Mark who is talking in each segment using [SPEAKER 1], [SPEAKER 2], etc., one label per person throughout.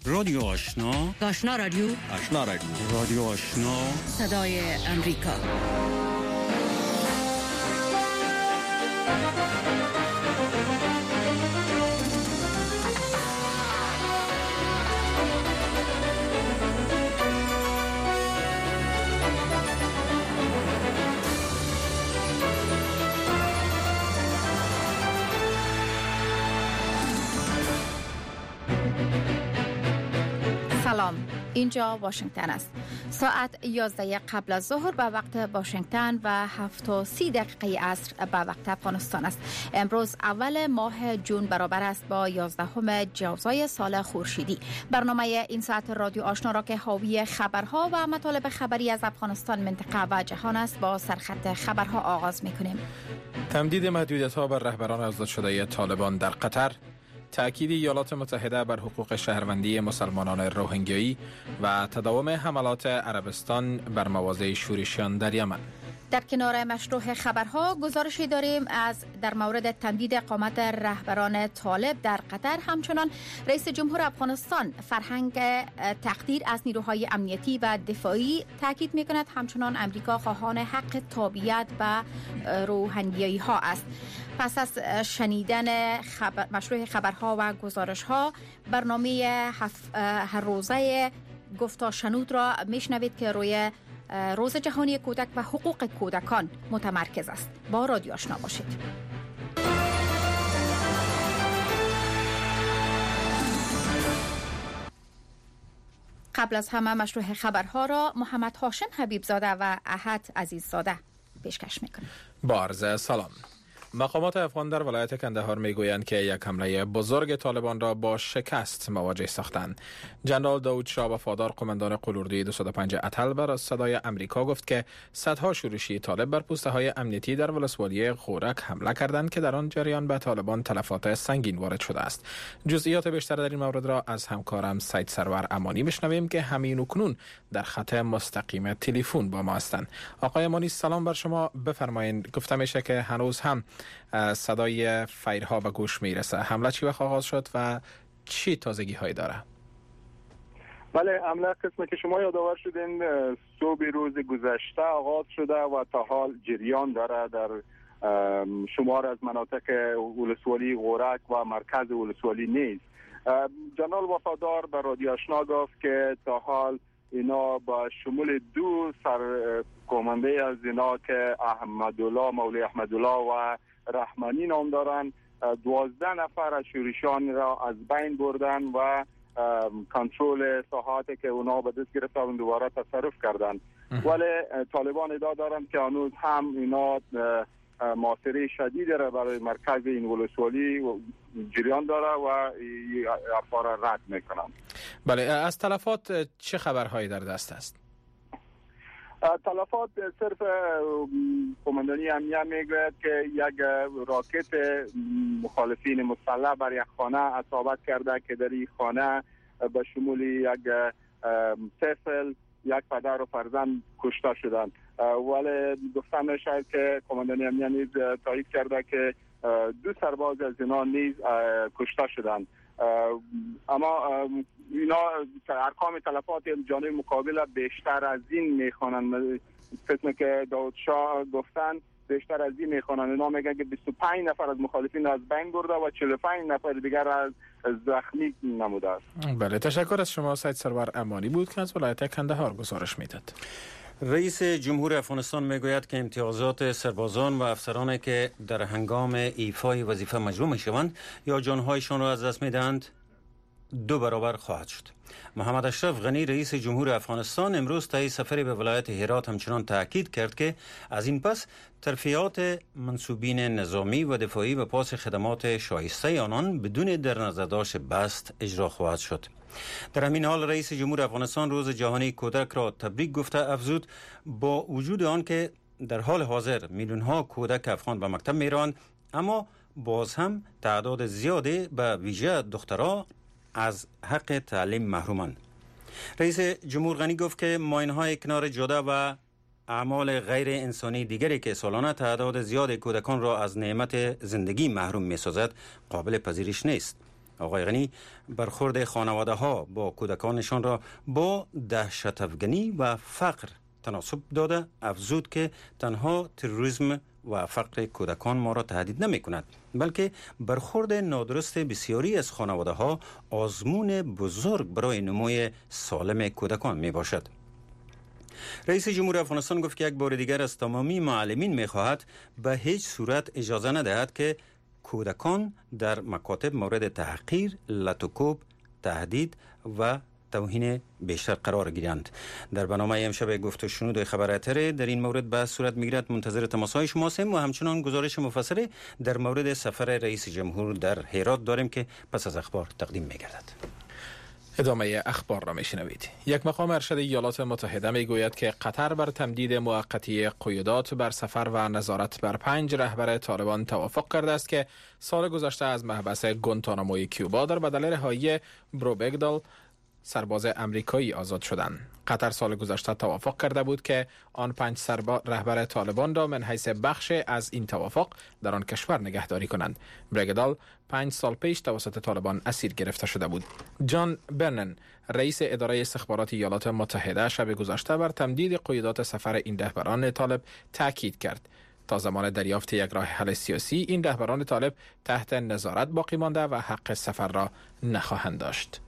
[SPEAKER 1] رادیو آشنا،
[SPEAKER 2] آشنا رادیو،
[SPEAKER 3] آشنا رادیو،
[SPEAKER 1] رادیو آشنا،
[SPEAKER 2] صدای امریکا.
[SPEAKER 4] سلام، اینجا واشنگتن است. ساعت 11 قبل از ظهر به وقت واشنگتن و 7:30 عصر به وقت افغانستان است. امروز اول ماه جون برابر است با 11 جوزای سال خورشیدی. برنامه این ساعت رادیو آشنا را که حاوی خبرها و مطالب خبری از افغانستان، منطقه و جهان است، با سرخط خبرها آغاز می‌کنیم.
[SPEAKER 5] تمدید محدودیت‌ها بر رهبران آزاد شده طالبان در قطر، تأکید ایالات متحده بر حقوق شهروندی مسلمانان روهینگیایی و تداوم حملات عربستان بر مواضع شورشیان در یمن.
[SPEAKER 4] در کنار مشروع خبرها گزارشی داریم در مورد تمدید اقامت رهبران طالب در قطر. همچنان رئیس جمهور افغانستان فرهنگ تقدیر از نیروهای امنیتی و دفاعی تاکید می‌کند. همچنان امریکا خواهان حق تابعیت و روحانیایی ها است. پس از شنیدن مشروع خبرها و گزارش‌ها، برنامه هر روزه گفتا شنود را میشنوید که روی روز جهانی کودک و حقوق کودکان متمرکز است. با رادیو آشنا باشید. قبل از همه مشروع خبرها را محمد هاشم حبیبزاده و احد عزیززاده پیشکش میکنند.
[SPEAKER 5] با عرض سلام. مقامات افغان در ولایت کندهار میگویند که یک حمله بزرگ طالبان را با شکست مواجه ساختند. جنرال داود شاه وفادار، قماندان قلوردوی 205 اتل، بر صدای امریکا گفت که صدها شورشی طالب بر پوسته های امنیتی در ولسوالی غورک حمله کردند که در آن جریان به طالبان تلفات سنگین وارد شده است. جزئیات بیشتر در این مورد را از همکارم سید سرور امانی بشنویم که همین اکنون در خط مستقیم تلفن با ما هستند. آقای امانی، سلام بر شما. بفرمایید. گفته میشه که هنوز هم صدای فیرها به گوش میرسه. حمله چی وقت آغاز شد و چی تازگی هایی داره؟
[SPEAKER 6] بله، حمله قسمی که شما یادآور شدین صبح روز گذشته آغاز شده و تا حال جریان داره در شمار از مناطق ولسوالی غورک و مرکز ولسوالی نیز. جنرال وفادار به رادیو آشنا گفت که تا حال اینا با شمول دو سرکومنده از اینا که احمدالله، مولوی احمدالله و رحمانی نام دارن، 12 نفر از شورشیان را از بین بردن و کنترل ساحاتی که اونا به دست گرفتن دوباره تصرف کردن. ولی طالبان ادعا دارند که هنوز هم اینا محاصره شدید را برای مرکز این ولسوالی جریان داره و افکار رد میکنن.
[SPEAKER 5] بله، از تلفات چه خبرهایی در دست است؟
[SPEAKER 6] تلفات صرف قماندانی امنیه میگوید که یک راکت مخالفین مسلح بر یک خانه اصابت کرده که در این خانه به شمول یک طفل، یک پدر و فرزند کشته شدند. ولی گفته میشه که قماندانی امنیه نیز تایید کرده که 2 سرباز از اینا نیز کشته شدند. اما اینا ارقام تلفات جانب مقابل بیشتر از این میخوانند. قسمی که داود شاه گفتن بیشتر از این میخوانند. اینا میگن که 25 نفر از مخالفین از بین برده و 45 نفر دیگر از زخمی نموده است.
[SPEAKER 5] بله، تشکر از شما. سید سرور امانی بود که از ولایت کندهار گزارش میداد.
[SPEAKER 3] رئیس جمهور افغانستان میگوید که امتیازات سربازان و افسرانی که در هنگام ایفای وظیفه مجروح میشوند یا جانهایشان را از دست میدهند 2 برابر خواهد شد. محمد اشرف غنی رئیس جمهور افغانستان امروز طی سفری به ولایت هرات همچنان تاکید کرد که از این پس ترفیعات منصوبین نظامی و دفاعی و پاس خدمات شایسته آنان بدون در نظر داشت بست اجرا خواهد شد. در همین حال رئیس جمهور افغانستان روز جهانی کودک را تبریک گفته افزود با وجود آن که در حال حاضر میلیون ها کودک افغان به مکتب میروند، اما باز هم تعداد زیادی به ویژه دخترها از حق تعلیم محرومند. رئیس جمهور غنی گفت که ماین‌های کنار جاده و اعمال غیر انسانی دیگری که سالانه تعداد زیاد کودکان را از نعمت زندگی محروم می‌سازد قابل پذیرش نیست. آقای غنی برخورد خانواده ها با کودکانشان را با دهشت افکنی و فقر تناسب داده، افزود که تنها تروریسم و فقر کودکان ما را تهدید نمی کند، بلکه برخورد نادرست بسیاری از خانواده ها آزمون بزرگ برای نموی سالم کودکان می باشد. رئیس جمهور افغانستان گفت که یک بار دیگر از تمامی معلمین می خواهد به هیچ صورت اجازه ندهد که کودکان در مکاتب مورد تحقیر، لطوکوب، تهدید و توهین بیشتر قرار گیرند. در برنامه امشب گفت و شنود خبر اتر در این مورد بحث صورت میگیرد. منتظر تماس‌های شما هستیم و همچنان گزارش مفصل در مورد سفر رئیس جمهور در هرات داریم که پس از اخبار تقدیم میگردد.
[SPEAKER 5] ادامه اخبار را میشنوید. یک مقام ارشد ایالات متحده میگوید که قطر بر تمدید موقتی قیودات بر سفر و نظارت بر 5 رهبر طالبان توافق کرده است که سال گذشته از محبس گوانتاناموی کیوبا در بدل رهایی بروبگدال سرباز امریکایی آزاد شدند. قطر سال گذشته توافق کرده بود که آن 5 رهبر طالبان را من حیث بخش از این توافق در آن کشور نگهداری کنند. برگدال 5 سال پیش توسط طالبان اسیر گرفته شده بود. جان برنن، رئیس اداره استخبارات ایالات متحده، شب گذشته بر تمدید قیودات سفر این رهبران طالب تاکید کرد. تا زمان دریافت یک راه حل سیاسی، این رهبران طالب تحت نظارت باقی مانده و حق سفر را نخواهند داشت.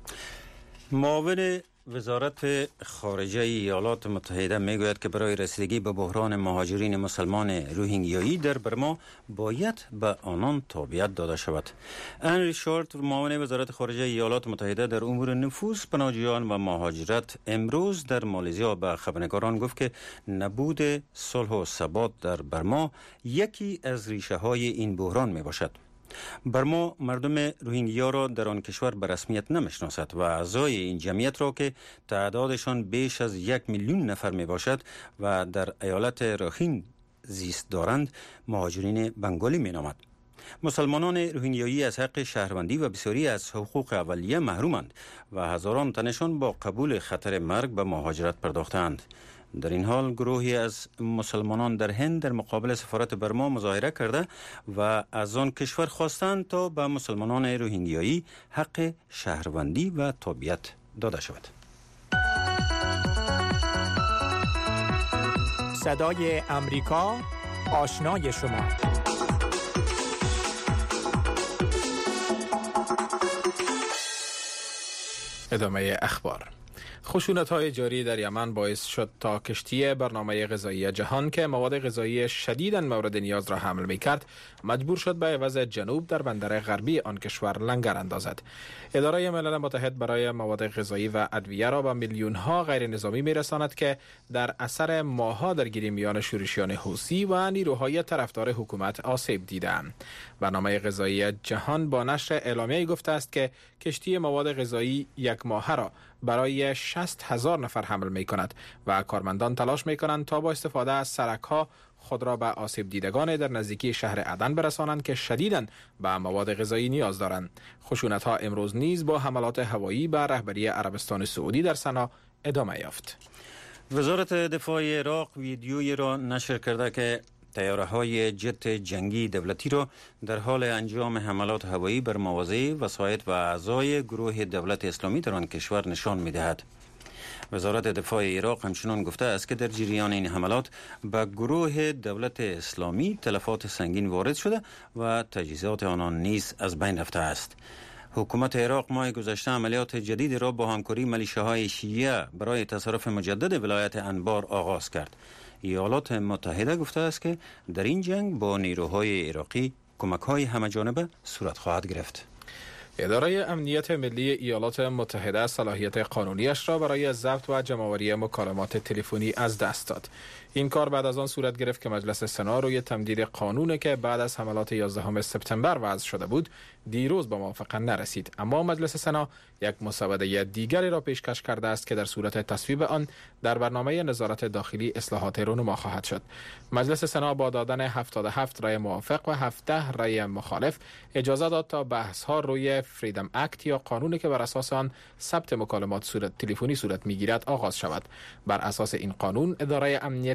[SPEAKER 3] معاون وزارت خارجه ایالات متحده میگوید که برای رسیدگی به بحران مهاجرین مسلمان روهینگیایی در برما باید به آنان تابعیت داده شود. هنری شورت، معاون وزارت خارجه ایالات متحده در امور نفوذ، پناهجویان و مهاجرت، امروز در مالزیا به خبرنگاران گفت که نبود صلح و ثبات در برما یکی از ریشه های این بحران می باشد. برما مردم روهینگیا را در آن کشور به رسمیت نمیشناسد و اعضای این جمعیت را که تعدادشان بیش از 1 میلیون نفر می باشد و در ایالت راخین زیست دارند مهاجرین بنگالی می نامد. مسلمانان روهینگیایی از حق شهروندی و بسیاری از حقوق اولیه محرومند و هزاران تنشان با قبول خطر مرگ به مهاجرت پرداختند. در این حال گروهی از مسلمانان در هند در مقابل سفارت برما مظاهره کرده و از آن کشور خواستند تا به مسلمانان روهینگیایی حق شهروندی و تابعیت داده شود.
[SPEAKER 1] صدای امریکا، آشنای شما.
[SPEAKER 5] ادامه اخبار. خشونت‌های جاری در یمن باعث شد تا کشتی برنامه غذایی جهان که مواد غذایی شدیداً مورد نیاز را حمل می‌کرد مجبور شد به عوض جنوب در بندر غربی آن کشور لنگر اندازد. اداره ملل متحد برای مواد غذایی و ادویه را به میلیون‌ها غیر نظامی می‌رساند که در اثر ماه‌ها درگیری میان شورشیان حوثی و نیروهای طرفدار حکومت آسیب دیدند. برنامه غذایی جهان با نشر اعلامیه‌ای گفته است که کشتی مواد غذایی یک ماهه را برای 60,000 نفر حمل می کند و کارمندان تلاش می کنند تا با استفاده از سرک‌ها خود را به آسیب دیدگان در نزدیکی شهر عدن برسانند که شدیداً به مواد غذایی نیاز دارند. خشونت‌ها امروز نیز با حملات هوایی به رهبری عربستان سعودی در سنا ادامه یافت.
[SPEAKER 3] وزارت دفاع عراق ویدیویی را نشر کرده که طیاره‌های جت جنگی دولتی را در حال انجام حملات هوایی بر مواضع وسایط و اعضای گروه دولت اسلامی در آن کشور نشان می‌دهد. وزارت دفاع عراق همچنان گفته است که در جریان این حملات به گروه دولت اسلامی تلفات سنگین وارد شده و تجهیزات آنان نیز از بین رفته است. حکومت عراق ماه گذشته عملیات جدید را با همکاری ملیشه‌های شیعه برای تصرف مجدد ولایت انبار آغاز کرد. ایالات متحده گفته است که در این جنگ با نیروهای عراقی کمک‌های همه‌جانبه صورت خواهد گرفت.
[SPEAKER 5] اداره امنیت ملی ایالات متحده صلاحیت قانونیش را برای ضبط و جمع‌آوری مکالمات تلفنی از دست داد. این کار بعد از آن صورت گرفت که مجلس سنا روی تمدید قانونی که بعد از حملات 11 سپتامبر وضع شده بود دیروز به موافقه نرسید، اما مجلس سنا یک مسوده دیگری را پیشکش کرده است که در صورت تصویب آن در برنامه نظارت داخلی اصلاحات رونما خواهد شد. مجلس سنا با دادن 77 رای موافق و 17 رای مخالف اجازه داد تا بحث‌ها روی فریدم اکت یا قانونی که بر اساس آن ثبت مکالمات تلفنی صورت می‌گیرد آغاز شود. بر اساس این قانون اداره امنیت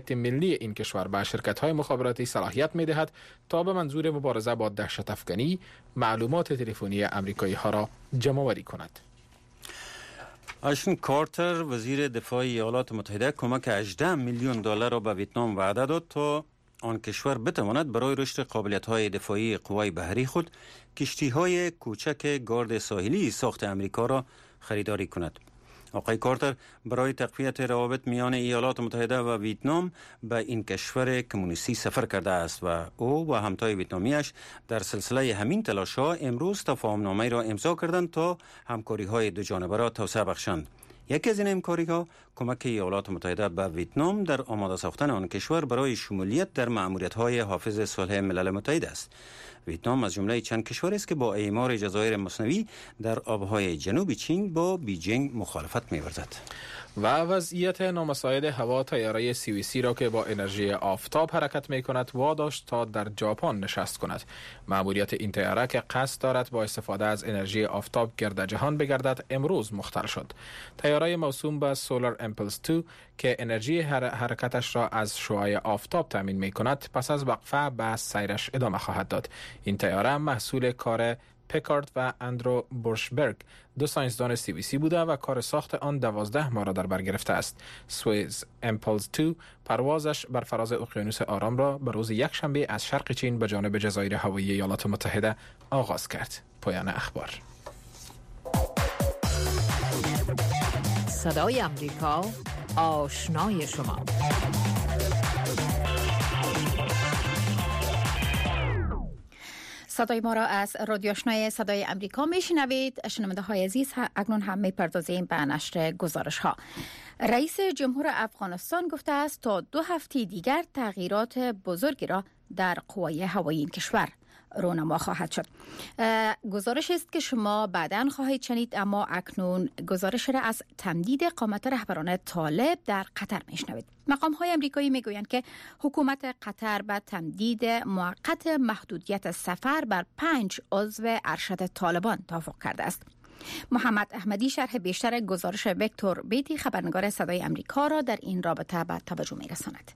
[SPEAKER 5] امنیت ملی این کشور به شرکت‌های مخابراتی صلاحیت می‌دهد تا به منظور مبارزه با دهشت افکنی معلومات تلفنی آمریکایی‌ها را جمع‌آوری کند.
[SPEAKER 3] آشن کارتر وزیر دفاع ایالات متحده کمک 18 میلیون دلار را به ویتنام وعده داد تا آن کشور بتواند برای رشد قابلیت‌های دفاعی قوای بحری خود کشتی‌های کوچک گارد ساحلی ساخت امریکا را خریداری کند. آقای کارتر برای تقویت روابط میان ایالات متحده و ویتنام به این کشور کمونیستی سفر کرده است و او و همتای ویتنامیش در سلسله همین تلاش‌ها امروز تفاهم‌نامه‌ای را امضا کردند تا همکاری‌های دو جانبه را توسعه بخشند. یکی از این همکاری‌ها کمک ایالات متحده به ویتنام در آماده ساختن آن کشور برای شمولیت در مأموریت‌های حافظ صلح ملل متحد است. ویتنام از جمله چند کشوری است که با اعمار جزایر مصنوعی در آبهای جنوب چین با بیجینگ مخالفت می‌ورزد.
[SPEAKER 5] و وضعیت نامساعد هوا طیاره CVC را که با انرژی آفتاب حرکت می کند واداشت تا در ژاپن نشست کند. مأموریت این طیاره که قصد دارد با استفاده از انرژی آفتاب گرد جهان بگردد امروز مختل شد. طیاره موسوم به سولار امپلس 2 که انرژی حرکتش را از شعاع آفتاب تامین می کند پس از وقفه به سیرش ادامه خواهد داد. این طیاره محصول کار پیکارد و اندرو بورشبرگ، دو ساینسدان CVC بوده و کار ساخت آن 12 ماه را در بر گرفته است. سویز امپلس 2 پروازش بر فراز اقیانوس آرام را به روز یکشنبه از شرق چین به جانب جزایر هوایی ایالات متحده آغاز کرد. پایان اخبار.
[SPEAKER 2] صدای امریکا، آشنای شما.
[SPEAKER 4] صدای ما را از رادیو آشنای صدای امریکا میشنوید. شنونده های عزیز، اکنون هم میپردازیم به نشر گزارش ها. رئیس جمهور افغانستان گفته است تا 2 هفته دیگر تغییرات بزرگی را در قوای هوایی این کشور رونما خواهد شد. گزارش است که شما بعداً خواهید شنید، اما اکنون گزارش را از تمدید اقامت رهبران طالب در قطر میشنوید. مقام‌های آمریکایی میگویند که حکومت قطر به تمدید موقت محدودیت سفر بر 5 عضو ارشد طالبان توافق کرده است. محمد احمدی شرح بیشتر گزارش ویکتور بیتی خبرنگار صدای امریکا را در این رابطه به توجه میرساند.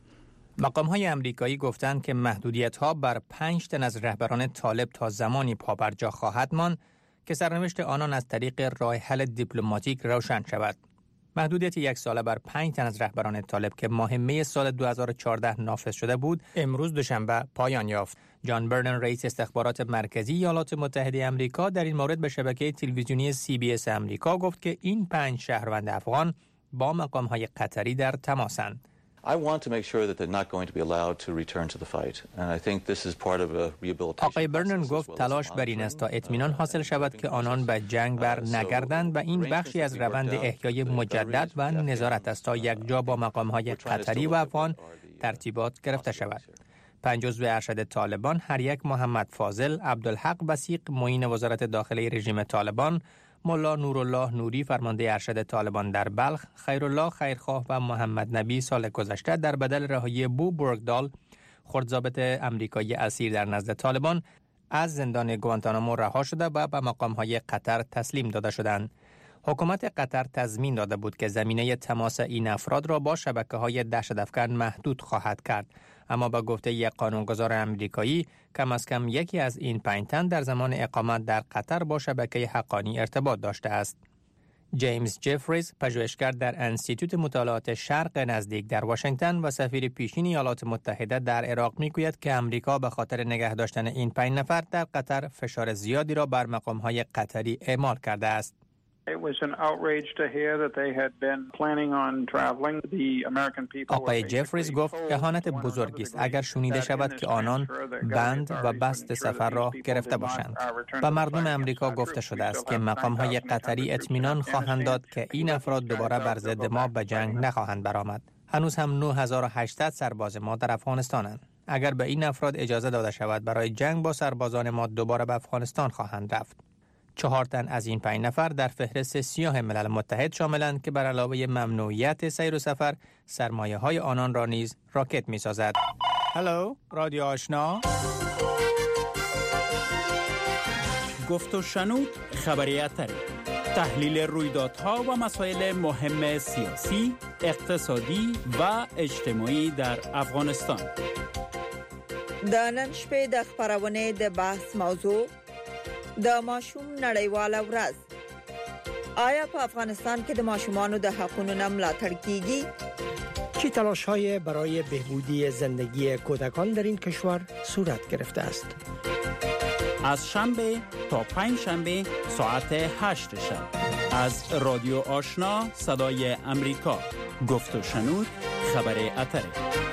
[SPEAKER 1] مقام‌های آمریکایی گفتند که محدودیت‌ها بر 5 تن از رهبران طالب تا زمانی پابرجا خواهد ماند که سرنوشت آنان از طریق راه حل دیپلماتیک روشن شود. محدودیت 1 ساله بر 5 تن از رهبران طالب که ماه می سال 2014 نافذ شده بود، امروز دوشنبه پایان یافت. جان برنن، رئیس استخبارات مرکزی ایالات متحده آمریکا، در این مورد به شبکه تلویزیونی CBS آمریکا گفت که این 5 شهروند افغان با مقام‌های قطری در تماسند.
[SPEAKER 7] I want to make sure that they're not going to be allowed to return to the fight. And I think this is part of a rehabilitation.
[SPEAKER 1] آقای برنن گفت تلاش بر این است تا اطمینان حاصل شود که آنان به جنگ بر نگردند و این بخشی از روند احیای مجدد و نظارت است تا یک جا با مقام‌های قطری و افغان ترتیبات گرفته شود. 5 عضو ارشد طالبان، هر یک محمد فاضل، عبدالحق بسیق معین وزارت داخلی رژیم طالبان، ملا نورالله نوری فرمانده ارشد طالبان در بلخ، خیرالله خیرخواه و محمد نبی سال گذشته در بدل رهایی بو برگدال، خردضابط امریکایی اسیر در نزد طالبان، از زندان گوانتانامو رها شده و به مقام‌های قطر تسلیم داده شدند. حکومت قطر تضمین داده بود که زمینه تماس این افراد را با شبکه‌های دهشت‌افکن محدود خواهد کرد، اما با گفته یک قانونگذار امریکایی کم از کم یکی از این 5 تن در زمان اقامت در قطر با شبکه حقانی ارتباط داشته است. جیمز جفریز، پژوهشگر در انستیتوت مطالعات شرق نزدیک در واشنگتن و سفیر پیشین ایالات متحده در عراق میگوید که امریکا به خاطر نگه داشتن این 5 نفر در قطر فشار زیادی را بر مقام‌های قطری اعمال کرده است. آقای جفریز گفت اهانت بزرگی است اگر شنیده شود که آنان بند و بست سفر را گرفته باشند. و مردم امریکا گفته شده است که مقام‌های قطری اطمینان خواهند داد که این افراد دوباره بر ضد ما به جنگ نخواهند برآمد. هنوز هم 9800 سرباز ما در افغانستانند. اگر به این افراد اجازه داده شود برای جنگ با سربازان ما دوباره به افغانستان خواهند رفت. 4 تن از این 5 نفر در فهرست سیاه ملل متحد شاملند که بر علاوه ممنوعیت سیر و سفر، سرمایه‌های آنان را نیز راکت می‌سازد. هلو، رادیو آشنا.
[SPEAKER 8] گفت و شنود خبری اتری، تحلیل رویدادها و مسائل مهم سیاسی، اقتصادی و اجتماعی در افغانستان.
[SPEAKER 9] د نن شپې د خبرونې د بحث موضوع د ماشوم نړیواله ورځ. آیا په افغانستان کې د ماشومانو د حقوقو نه ملاتړ کیږي؟
[SPEAKER 10] چه تلاش‌های برای بهبودی زندگی کودکان در این کشور صورت گرفته است؟
[SPEAKER 8] از شنبه تا پنج شنبه ساعت 8 شب از رادیو آشنا صدای امریکا. گفت و شنود خبر اتره.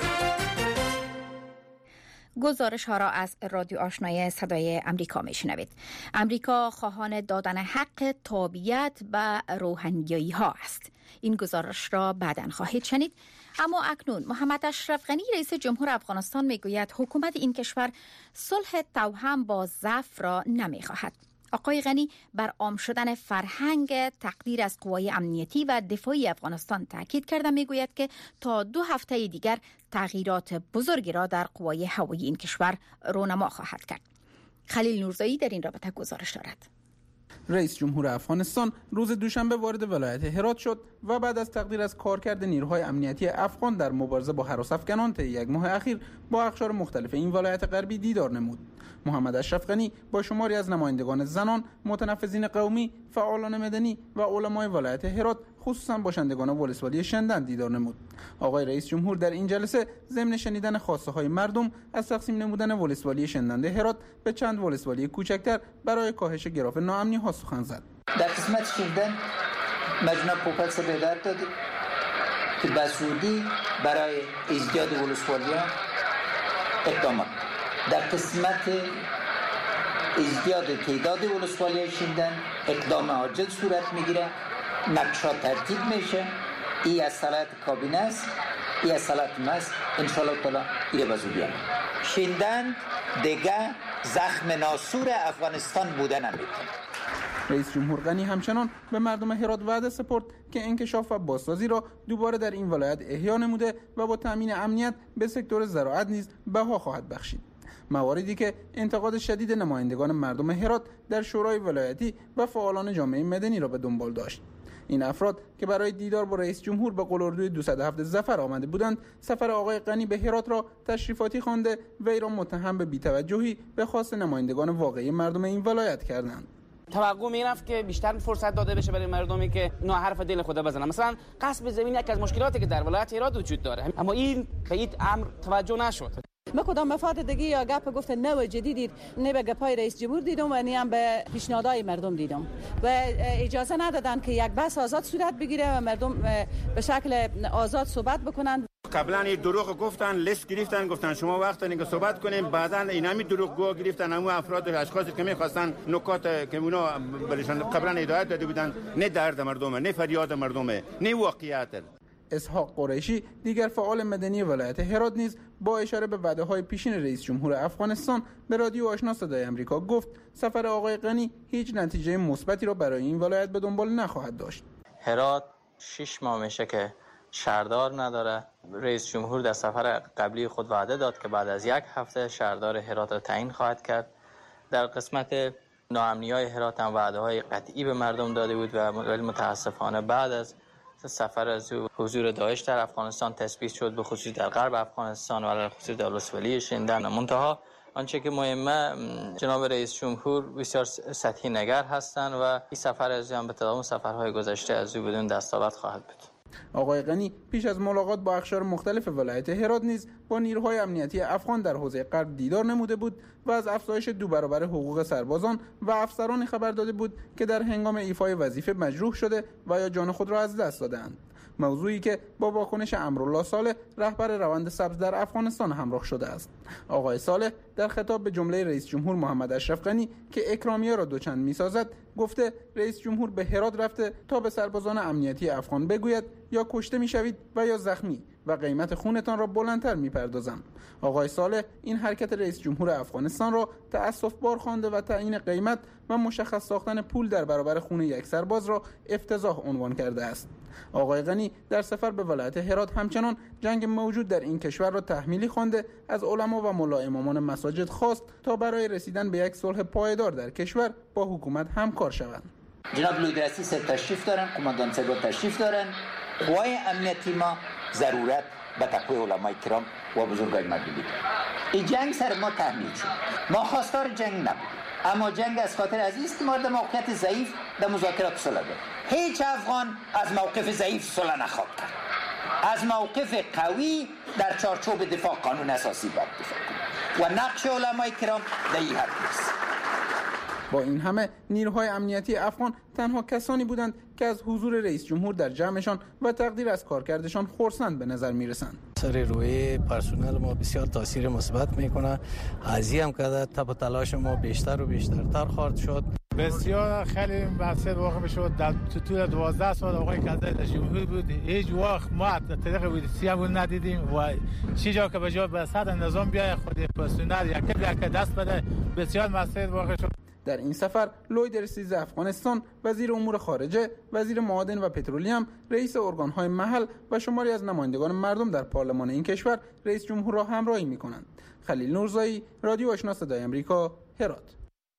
[SPEAKER 4] گزارش ها را از رادیو آشنای صدای امریکا میشنوید. امریکا خواهان دادن حق تابعیت به روحانیایی ها است. این گزارش را بعداً خواهید شنید. اما اکنون محمد اشرف غنی رئیس جمهور افغانستان میگوید حکومت این کشور صلح توأم با ضعف را نمیخواهد. آقای غنی بر عام شدن فرهنگ تقدیر از قوای امنیتی و دفاعی افغانستان تاکید کرده میگوید که تا 2 هفته دیگر تغییرات بزرگی را در قوای هوایی این کشور رونما خواهد کرد. خلیل نورزایی در این رابطه گزارش دارد.
[SPEAKER 11] رئیس جمهور افغانستان روز دوشنبه وارد ولایت هرات شد و بعد از تقدیر از کارکرد نیروهای امنیتی افغان در مبارزه با هراس‌افکنان طی 1 ماه اخیر با اقشار مختلف این ولایت غربی دیدار نمود. محمد اشرف غنی با شماری از نمایندگان زنان، متنفذین قومی، فعالان مدنی و علمای ولایت هرات خصوصا باشندگان ولسوالی شندن دیدار نمود. آقای رئیس جمهور در این جلسه ضمن شنیدن خواسته های مردم از تقسیم نمودن ولسوالی شندنده هرات به چند ولسوالی کوچکتر برای کاهش گراف ناامنی ها سخن زد.
[SPEAKER 12] در قسمت شندن مجمع پوپلس بیدار داد که بسودی برای ایجاد ولسوالی‌ها اقدامات. در قسمت ایجاد تعداد ولسوالی شندن اقدام عاجل صورت میگیره، نقشا ترتیب میشه. این از صلاحیت کابینه است، این از صلاحیت ما است. انشالله تعالی ایره بزودیه. شندن دیگه زخم ناسور افغانستان بوده نمیتونه.
[SPEAKER 11] رئیس جمهور غنی همچنان به مردم هرات وعده سپرد که انکشاف و بازسازی را دوباره در این ولایت احیا نموده و با تامین امنیت به سکتور زراعت نیز بها خواهد بخشید. مواردی که انتقاد شدید نمایندگان مردم هرات در شورای ولایتی و فعالان جامعه مدنی را به دنبال داشت. این افراد که برای دیدار با رئیس جمهور به قلاردوی 207 ظفر آمده بودند، سفر آقای غنی به هرات را تشریفاتی خوانده و وی را متهم به بی‌توجهی به خواست نمایندگان واقعی مردم این ولایت کردند.
[SPEAKER 13] توقع میرفت که بیشتر فرصت داده بشه برای مردمی که اینا حرف دل خدا بزنن. مثلا غصب زمین یکی از مشکلاتی که در ولایت هرات وجود داره، اما این به این امر توجه نشد.
[SPEAKER 14] ما کدام مفاد دیگه یا گپ گفت نو جدیدی نه به گپای رئیس جمهور دیدم و نه هم به پیشنهادهای مردم دیدم و اجازه ندادن که یک بحث آزاد صورت بگیره و مردم به شکل آزاد صحبت بکنن.
[SPEAKER 15] قبلا دروغ گفتن، لیست گرفتن، گفتن شما وقت اینکه صحبت کنیم، بعداً اینمی دروغگو گرفتن همون افراد و اشخاصی که می‌خواستن نکات که اونا بلشان قبلا هدایت داده بودن، نه درد مردمه، نه فریاد مردمه، نه واقعیت.
[SPEAKER 11] اسحاق قریشی دیگر فعال مدنی ولایت هرات نیز با اشاره به وعده‌های پیشین رئیس جمهور افغانستان به رادیو آشنا صدای آمریکا گفت سفر آقای غنی هیچ نتیجه مثبتی را برای این ولایت به دنبال نخواهد داشت.
[SPEAKER 16] هرات 6 ماه میشه که شهردار نداره. رئیس جمهور در سفر قبلی خود وعده داد که بعد از 1 هفته شهردار هرات را تعیین خواهد کرد. در قسمت ناامنی‌های هرات هم وعده‌های قطعی به مردم داده بود و متاسفانه بعد از سفر از حضور داعش در افغانستان تثبیت شد، به خصوص در غرب افغانستان و در خصوص در ولسوالی شندن. منتها آنچه که مهمه جناب رئیس جمهور بسیار سطحی نگر هستند و این سفر از هم به تداوم سفرهای گذشته از او بدون دستاورد خواهد بود.
[SPEAKER 11] آقای غنی پیش از ملاقات با اقشار مختلف ولایت هرات نیز با نیروهای امنیتی افغان در حوزه غرب دیدار نموده بود و از افزایش 2 برابر حقوق سربازان و افسران خبر داده بود که در هنگام ایفای وظیفه مجروح شده و یا جان خود را از دست دادند. موضوعی که با واکنش امرالله صالح رهبر روند سبز در افغانستان همراه شده است. آقای صالح در خطاب به جمله رئیس جمهور محمد اشرف غنی که اکرامیه را دوچند می‌سازد گفته رئیس جمهور به هرات رفته تا به سربازان امنیتی افغان بگوید یا کشته می‌شوید و یا زخمی و قیمت خونتان را بلندتر می‌پردازم. آقای صالح این حرکت رئیس جمهور افغانستان را تأسف‌بار خوانده و تعیین قیمت و مشخص ساختن پول در برابر خون یک سرباز را افتضاح عنوان کرده است. آقای غنی در سفر به ولایت هرات همچنان جنگ موجود در این کشور را تحمیلی خوانده از علما و ملا امامان مساجد خواست تا برای رسیدن به یک صلح پایدار در کشور با حکومت همکار شوند.
[SPEAKER 12] جناب لودرسی تشریف دارن، قماندان سگاه تشریف دارن قوای امنیتی ما ضرورت به تقوی علمای کرام و بزرگای مردمی دارد. این جنگ سر ما تحمیل شد. ما خواستار جنگ نبود، اما جنگ از خاطر عزیز که مورد موقعیت ضعیف در مذاکرات صلح دارد. هیچ افغان از موقف ضعیف صلح نخواهد کرد. از موقف قوی در چارچوب دفاع قانون اساسی باید دفاع کنید و نقش علمای کرام در این حد است.
[SPEAKER 11] با این همه نیروهای امنیتی افغان تنها کسانی بودند که از حضور رئیس جمهور در جمعشان و تقدیر از کارکردشان خرسند به نظر میرسند.
[SPEAKER 17] سر روی پرسنل ما بسیار تاثیر مثبت میکنه. ازی هم که تب تلاش ما بیشتر و بیشترتر خواهد شد.
[SPEAKER 18] بسیار خیلی مقصد واقع میشد. در طول 12 سال آقای کاندید جمهوری بود، هیچ وقت ما طریق ویدیسی هم ندیدیم و چی جا که به جا به سطح نظام بیای خود پرسنل یک دست بده، بسیار مقصد واقع شد.
[SPEAKER 11] در این سفر لوید رسیز افغانستان، وزیر امور خارجه، وزیر معادن و پترولیوم، رئیس ارگان‌های محل و شماری از نمایندگان مردم در پارلمان این کشور رئیس جمهور را همراهی می‌کنند. خلیل نورزایی، رادیو آشنا صدای آمریکا، هرات.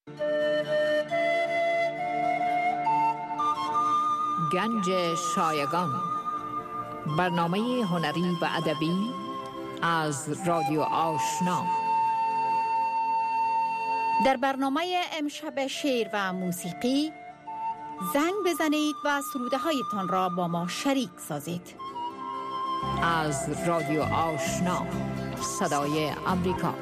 [SPEAKER 2] گنج شایگان، برنامه هنری و ادبی از رادیو آشنا.
[SPEAKER 4] در برنامه امشب شعر و موسیقی زنگ بزنید و سروده هایتان را با ما شریک سازید.
[SPEAKER 2] از رادیو آشنا صدای آمریکا.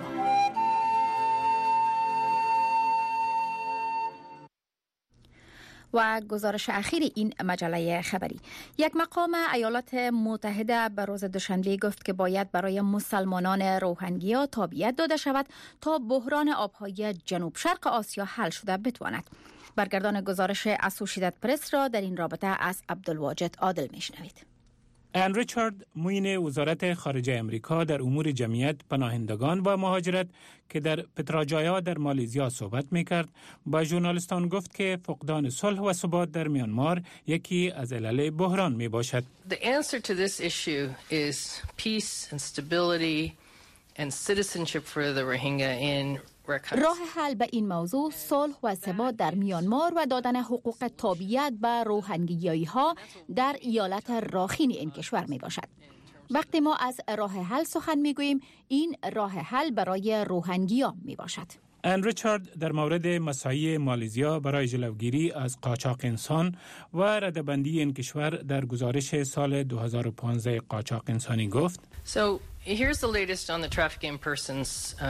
[SPEAKER 4] و گزارش اخیر این مجله خبری. یک مقام ایالات متحده به روز دوشنبه گفت که باید برای مسلمانان روهینگیا تابعیت داده شود تا بحران آبهای جنوب شرق آسیا حل شده بتواند. برگردان گزارش اسوشییتد پرس را در این رابطه از عبدالواجد عادل میشنوید.
[SPEAKER 19] ان ریچارد، معین وزارت خارجه امریکا در امور جمعیت، پناهندگان و مهاجرت که در پتراجایا در مالزیا صحبت میکرد، با ژورنالیستان گفت که فقدان صلح و ثبات در میانمار یکی از علل بحران می باشد.
[SPEAKER 20] The answer to this issue is peace and stability and citizenship for the Rohingya in
[SPEAKER 4] راه حل به این موضوع صلح و ثبات در میانمار و دادن حقوق تابعیت به روهینگیایی ها در ایالت راخین این کشور می باشد. وقتی ما از راه حل سخن می گوییم، این راه حل برای روهینگیا می باشد.
[SPEAKER 19] ان ریچارد در مورد مساعی مالزیا برای جلوگیری از قاچاق انسان و ردبندی این کشور در گزارش سال 2015 قاچاق انسانی گفت:
[SPEAKER 20] So here's the latest on the trafficking persons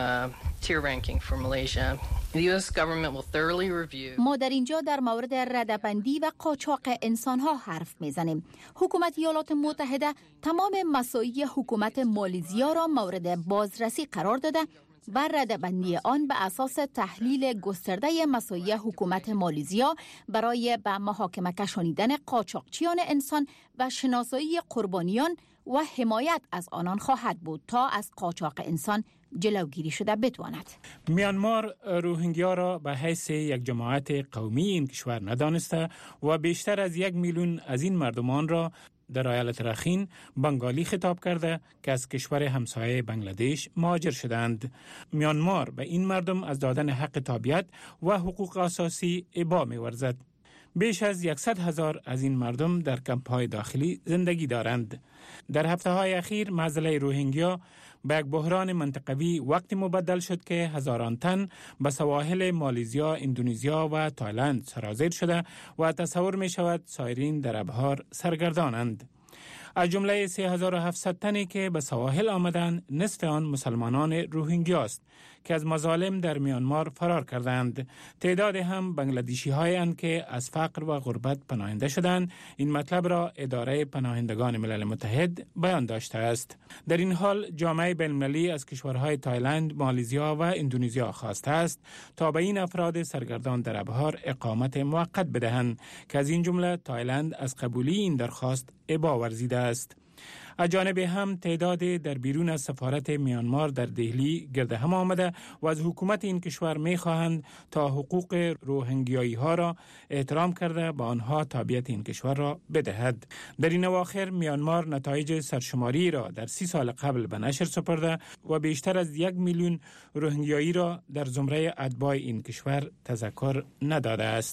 [SPEAKER 20] tier ranking for Malaysia. The US government will thoroughly review.
[SPEAKER 4] ما در اینجا در مورد ردبندی و قاچاق انسان ها حرف میزنیم. حکومت ایالات متحده تمام مساعی حکومت مالزیا را مورد بازرسی قرار داده و ردبندی آن به اساس تحلیل گسترده مساعی حکومت مالزیا برای به محاکمه کشانیدن قاچاقچیان انسان و شناسایی قربانیان و حمایت از آنان خواهد بود تا از قاچاق انسان جلوگیری شده بتواند.
[SPEAKER 19] میانمار روهینگیا را به حیث یک جماعت قومی این کشور ندانسته و بیشتر از 1 میلیون از این مردمان را در ایالت راخین بنگالی خطاب کرده که از کشور همسایه بنگلادش مهاجر شدند. میانمار به این مردم از دادن حق تابعیت و حقوق اساسی ابا می‌ورزد. بیش از 100,000 از این مردم در کمپ‌های داخلی زندگی دارند. در هفته‌های اخیر معضله روهینگیا به یک بحران منطقوی وقتی مبدل شد که هزاران تن به سواحل مالزیا، اندونزیا و تایلند سرازیر شده و تصور می شود سایرین در ابحار سرگردانند. از جمله 3700 تنی که به سواحل آمدند، نصف آن مسلمانان روهینگیا است که از مظالم در میانمار فرار کردند. تعداد هم بنگلادیشی هایند که از فقر و غربت پناهنده شدند. این مطلب را اداره پناهندگان ملل متحد بیان داشته است. در این حال جامعه بین‌المللی از کشورهای تایلند، مالزیا و اندونزیا خواسته است تا به این افراد سرگردان در ابحار اقامت موقت بدهند که از این جمله تایلند از قبولی این درخواست ابا ورزیده است. از جانب هم تعداد در بیرون از سفارت میانمار در دهلی گرد هم آمده و از حکومت این کشور می خواهند تا حقوق روهینگیایی ها را احترام کرده با آنها تابعیت این کشور را بدهد. در این اواخر میانمار نتایج سرشماری را در 30 سال قبل به نشر سپرده و بیشتر از 1 میلیون روهینگیایی را در زمره اتباع این کشور تذکر نداده است.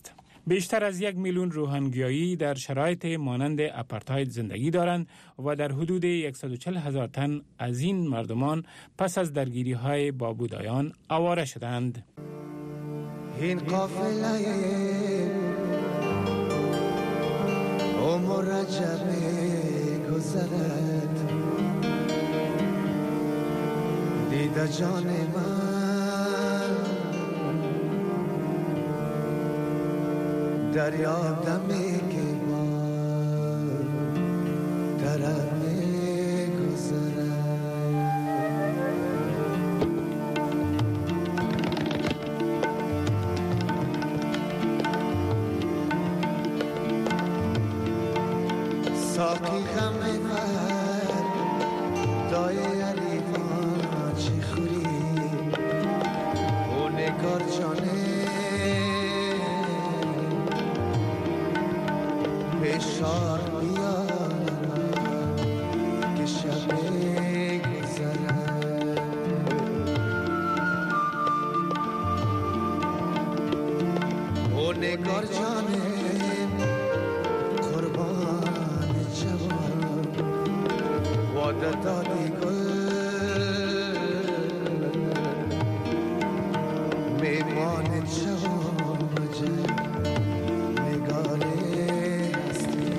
[SPEAKER 19] بیشتر از 1 میلیون روهینگیایی در شرایط مانند اپارتاید زندگی دارند و در حدود 140,000 تن از این مردمان پس از درگیری‌های با بودایان آواره شدند.
[SPEAKER 21] این قافله عمر رجب گذرد دیده جان من دریا دمی که بار طرف گذرد ساقی غم بر دای علیوان چی خوری او نگار جانه بشار بیارم که شب گذرد او نگار جانه وعده دادی گل میمان جوان نگاره هستی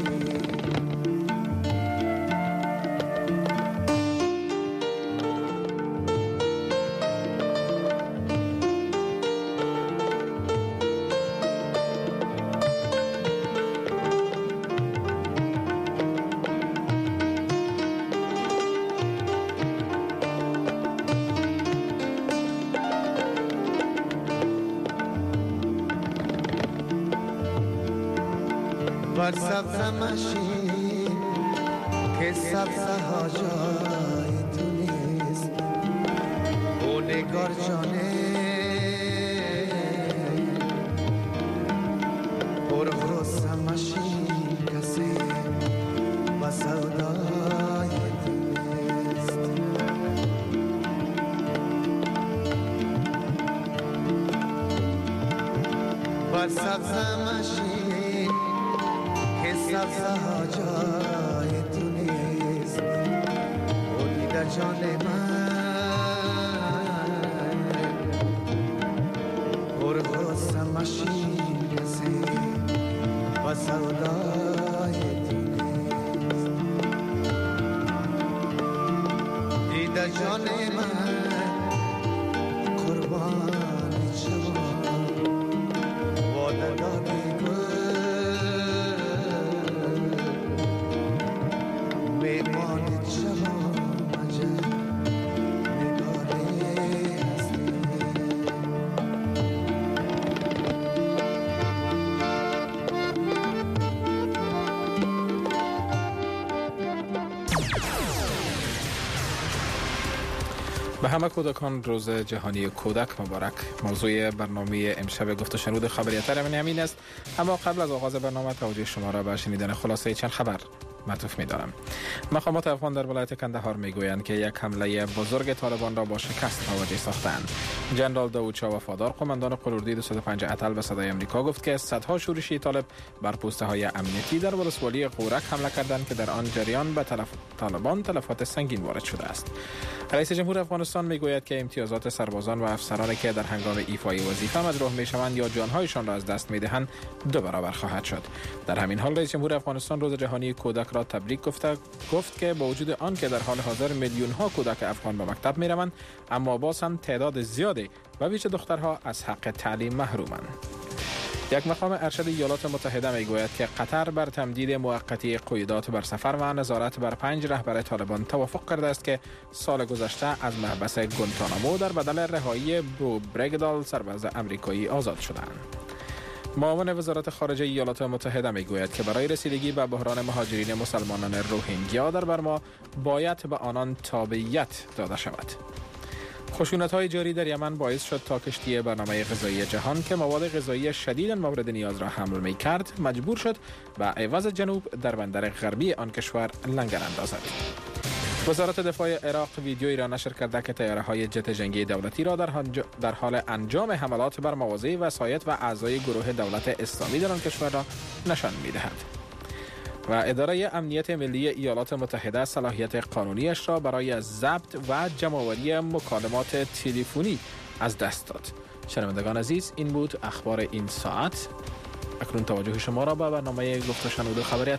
[SPEAKER 21] بر سبزه مشین که سبزه ها جای تو نیست او نگار جانه پر خروسه مشین کسی و سودای تو نیست بر سبزه مشین سبزه ها جای تو نیست او دیده جان من پر غصه مشین کسی و سودای تو نیست دیده جان من قربان جوان وعده دادی
[SPEAKER 5] به همه کودکان روز جهانی کودک مبارک. موضوع برنامه امشب گفت و شنود خبریت من همین است، اما قبل از آغاز برنامه توجه شما را به شنیدن خلاصه چند خبر معطوف می‌دارم. مقامات افغان در ولایت کندهار میگویند که یک حمله بزرگ طالبان را با شکست مواجه ساختند. جنرال داوود شاه وفادار قماندان قلوردی 205 اتل به صدای آمریکا گفت که صدها شورشی طالب بر پوسته‌های امنیتی در ولسوالی قورک حمله کردند که در آن جریان به طالبان تلفات سنگین وارد شده است. رئیس جمهور افغانستان میگوید که امتیازات سربازان و افسرانی که در هنگام ایفای وظیفه مجروح میشوند یا جانهایشان را از دست میدهند 2 برابر خواهد شد. در همین حال رئیس جمهور افغانستان روز جهانی کودک را تبریک گفت که با وجود آن که در حال حاضر میلیون ها کودک افغان به مکتب میروند، اما باز هم تعداد زیادی و ویژه دخترها از حق تعلیم محرومند. یک مقام ارشد ایالات متحده میگوید که قطر بر تمدید موقتی قیودات بر سفر و نظارت بر 5 رهبر طالبان توافق کرده است که سال گذشته از محبس گوانتانامو در بدل رهایی بو برگدال سرباز آمریکایی آزاد شدند. معاون وزارت خارجه ایالات متحده میگوید که برای رسیدگی به بحران مهاجرین مسلمانان روهینگیا در برما باید به آنان تابعیت داده شود. خشونت‌های جاری در یمن باعث شد تا کشتی برنامه غذایی جهان که مواد غذایی شدیداً مورد نیاز را حمل می‌کرد مجبور شد به عوض جنوب در بندر غربی آن کشور لنگر اندازد. وزارت دفاع عراق ویدیویی را نشر کرده که طیاره‌های جت جنگی دولتی را در حال انجام حملات بر مواضع وسایط و اعضای گروه دولت اسلامی در آن کشور را نشان می‌دهد. و اداره امنیت ملی ایالات متحده صلاحیت قانونیش را برای ضبط و جمع‌آوری مکالمات تلفنی از دست داد. شنوندگان عزیز، این بود اخبار این ساعت. اکنون توجه شما را به برنامه گفت و شنود خبری